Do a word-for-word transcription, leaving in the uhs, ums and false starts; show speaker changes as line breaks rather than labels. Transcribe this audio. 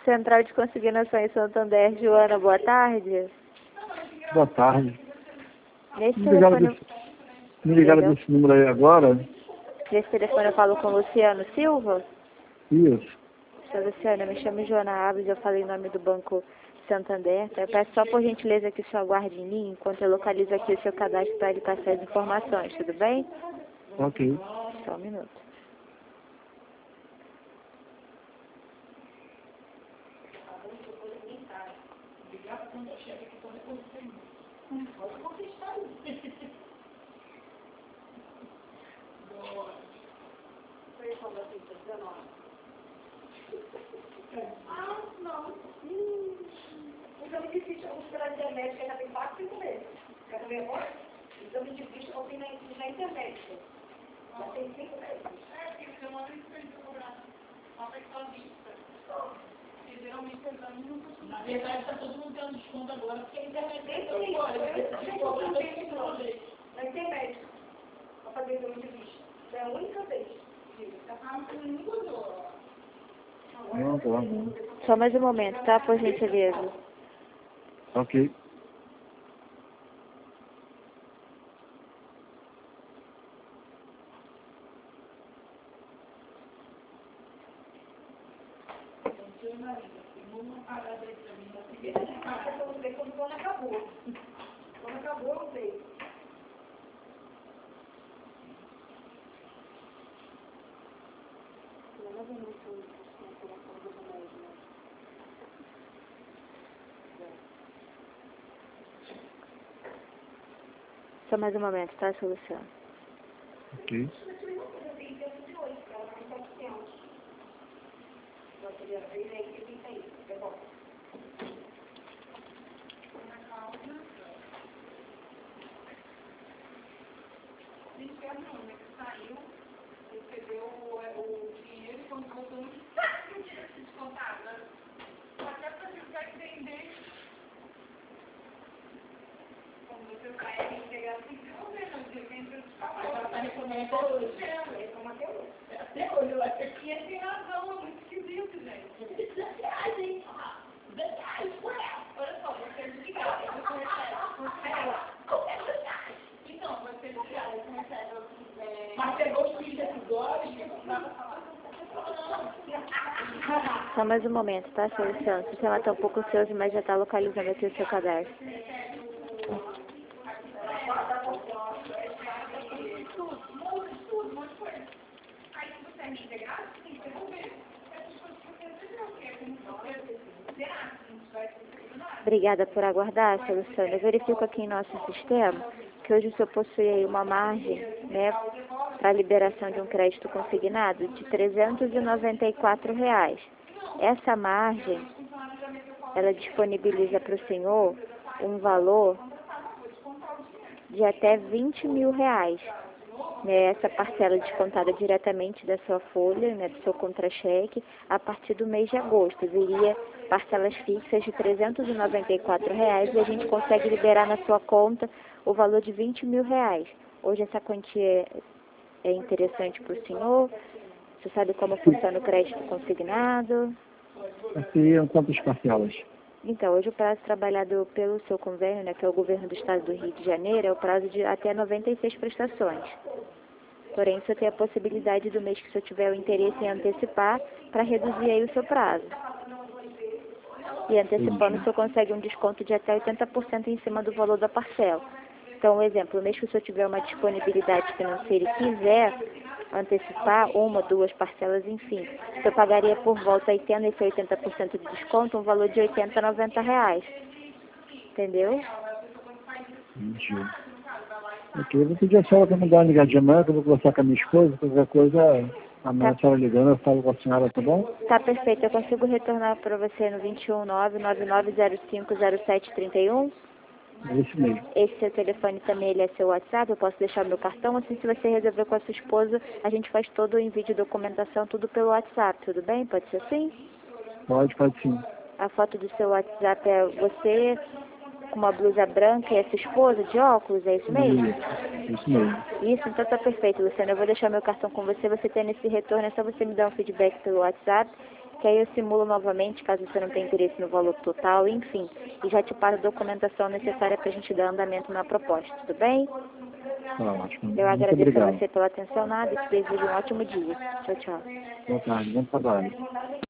Central de Consignação em Santander, Joana, boa tarde.
Boa tarde.
Nesse
Me ligaram,
telefone...
desse, me ligaram
Entendeu?
desse número aí agora?
Nesse telefone eu falo com o Luciano Silva.
Isso.
Seu Luciano, eu me chamo Joana Alves, eu falei em nome do Banco Santander. Tá? Eu peço só por gentileza que o senhor aguarde em linha enquanto eu localizo aqui o seu cadastro para lhe passar as informações, tudo bem?
Ok.
Só um minuto.
Ah, não. Hum. Exame de ficha, vamos pela internet, que já tem quatro, cinco meses. Quer ver agora? Exame de ficha, eu vi na, na internet. Já tem cinco meses. É, porque eu mando isso pra gente cobrar. Só vai só vista. Porque geralmente o exame não costuma. Na verdade, tá todo mundo tendo desconto agora, porque a internet tem que agora. Na internet. Pra fazer exame de ficha. É a única vez. Ah, não mudou.
Não, tá bom.
Só mais um momento, tá? Por gentileza.
Ok.
Quando acabou. Quando acabou, eu sei.
Só mais um momento, tá, seu Luciano?
Ok.
Saiu, recebeu o dinheiro e quando voltou não tinha descontado, né? Até para ficar entender como você vai entregar sem desenvolver, não sei quem você fala. Ela está reclamando até hoje. Reclama até hoje. Até hoje, eu acho que ele tem razão, é muito esquisito, gente. Verdade, hein? Verdade, olha só, você é desligado, você recebe. Então, você é desligado, você recebe. Mas pegou os filhos desses olhos e
Só mais um momento, tá, seu Luciano? O sistema está um pouco ansioso, mas já está localizando aqui o seu cadastro. Obrigada por aguardar, seu Luciano. Eu verifico aqui em nosso sistema que hoje o senhor possui aí uma margem, né, para liberação de um crédito consignado de trezentos e noventa e quatro reais. Essa margem, ela disponibiliza para o senhor um valor de até vinte mil reais. Né, essa parcela descontada diretamente da sua folha, né, do seu contra-cheque, a partir do mês de agosto. Viria parcelas fixas de trezentos e noventa e quatro reais e a gente consegue liberar na sua conta o valor de vinte mil reais. Hoje essa quantia é interessante para o senhor? Você sabe como funciona o crédito consignado?
Seriam quantas parcelas?
Então, hoje o prazo trabalhado pelo seu convênio, né, que é o governo do estado do Rio de Janeiro, é o prazo de até noventa e seis prestações. Porém, o senhor tem a possibilidade do mês que o senhor tiver o interesse em antecipar para reduzir aí o seu prazo. E antecipando, o senhor consegue um desconto de até oitenta por cento em cima do valor da parcela. Então, um exemplo, o mês que o senhor tiver uma disponibilidade financeira e quiser antecipar uma, duas parcelas, enfim, o senhor pagaria por volta, aí tendo esse oitenta por cento de desconto, um valor de oitenta, noventa reais. Entendeu?
Entendi. Ok, eu vou pedir a senhora para me dar uma ligadinha amanhã, que eu vou conversar com a minha esposa, qualquer coisa, amanhã
Tá.
a senhora ligando, eu falo com a senhora, tá bom?
Tá perfeito, eu consigo retornar para você no vinte e um, nove nove nove zero cinco zero sete três um?
Esse mesmo.
Esse seu telefone também, ele é seu WhatsApp, eu posso deixar meu cartão, assim se você resolver com a sua esposa, a gente faz todo o envio de documentação, tudo pelo WhatsApp, tudo bem? Pode ser assim?
Pode, pode sim.
A foto do seu WhatsApp é você com uma blusa branca e a sua esposa de óculos, é isso mesmo?
Isso, isso mesmo.
Isso, então tá perfeito, Luciana. Eu vou deixar meu cartão com você, você tendo esse retorno, é só você me dar um feedback pelo WhatsApp que aí eu simulo novamente, caso você não tenha interesse no valor total, enfim, e já te passo a documentação necessária para a gente dar andamento na proposta, tudo bem?
Tá ótimo.
Eu
Muito
agradeço
obrigado.
a você pela atenção, nada, e te desejo um ótimo dia. Tchau, tchau.
Boa tarde, bom trabalho.